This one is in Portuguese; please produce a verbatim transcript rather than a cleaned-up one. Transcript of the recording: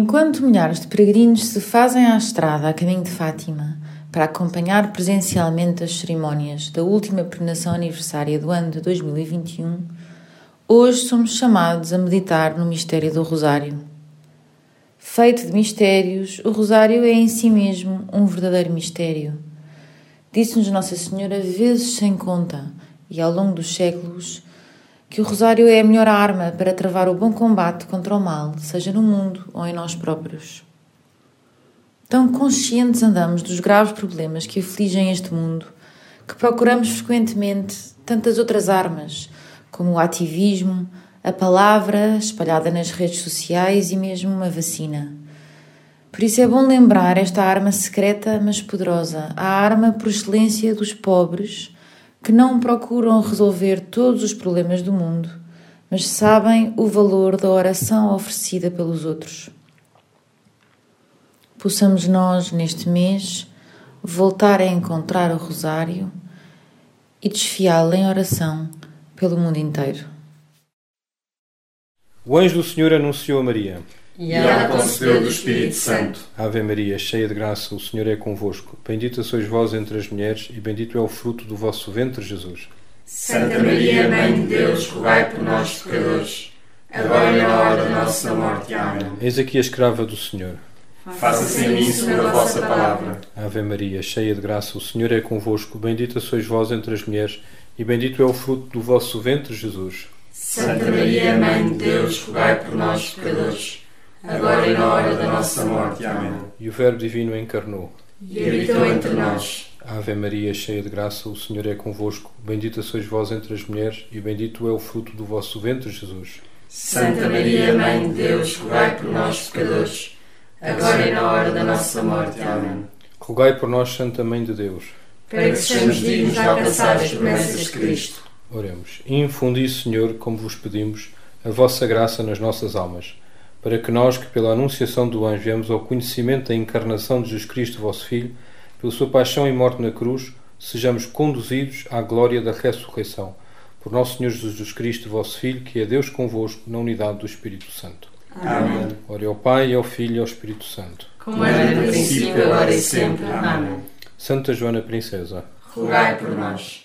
Enquanto milhares de peregrinos se fazem à estrada a caminho de Fátima para acompanhar presencialmente as cerimónias da última peregrinação aniversária do ano de dois mil e vinte e um, hoje somos chamados a meditar no mistério do Rosário. Feito de mistérios, o Rosário é em si mesmo um verdadeiro mistério. Disse-nos Nossa Senhora vezes sem conta e ao longo dos séculos que o Rosário é a melhor arma para travar o bom combate contra o mal, seja no mundo ou em nós próprios. Tão conscientes andamos dos graves problemas que afligem este mundo, que procuramos frequentemente tantas outras armas, como o ativismo, a palavra espalhada nas redes sociais e mesmo uma vacina. Por isso é bom lembrar esta arma secreta, mas poderosa, a arma por excelência dos pobres, que não procuram resolver todos os problemas do mundo, mas sabem o valor da oração oferecida pelos outros. Possamos nós, neste mês, voltar a encontrar o Rosário e desfiá-lo em oração pelo mundo inteiro. O anjo do Senhor anunciou a Maria. E ela concebeu do Espírito Santo. Ave Maria, cheia de graça, o Senhor é convosco. Bendita sois vós entre as mulheres, e bendito é o fruto do vosso ventre, Jesus. Santa Maria, Mãe de Deus, rogai por nós, pecadores, agora e na hora da nossa morte. Amém. Eis aqui a escrava do Senhor. Faça-se em mim segundo a vossa palavra. Ave Maria, cheia de graça, o Senhor é convosco. Bendita sois vós entre as mulheres, e bendito é o fruto do vosso ventre, Jesus. Santa Maria, Mãe de Deus, rogai por nós, pecadores, agora e na hora da nossa morte. Amém. E o Verbo Divino encarnou E habitou entre nós. Ave Maria, cheia de graça, o Senhor é convosco. Bendita sois vós entre as mulheres, e bendito é o fruto do vosso ventre, Jesus. Santa Maria, Mãe de Deus, rogai por nós, pecadores, agora e na hora da nossa morte. Amém. Rogai por nós, Santa Mãe de Deus, para que sejamos dignos de alcançar as promessas de Cristo. Oremos. Infundi, Senhor, como vos pedimos, a vossa graça nas nossas almas, para que nós, que pela anunciação do anjo viemos ao conhecimento da encarnação de Jesus Cristo, vosso Filho, pela sua paixão e morte na cruz, sejamos conduzidos à glória da ressurreição. Por nosso Senhor Jesus Cristo, vosso Filho, que é Deus convosco, na unidade do Espírito Santo. Amém. Ore ao Pai, ao Filho e ao Espírito Santo. Como era no princípio, agora e sempre. Amém. Santa Joana Princesa, rogai por nós.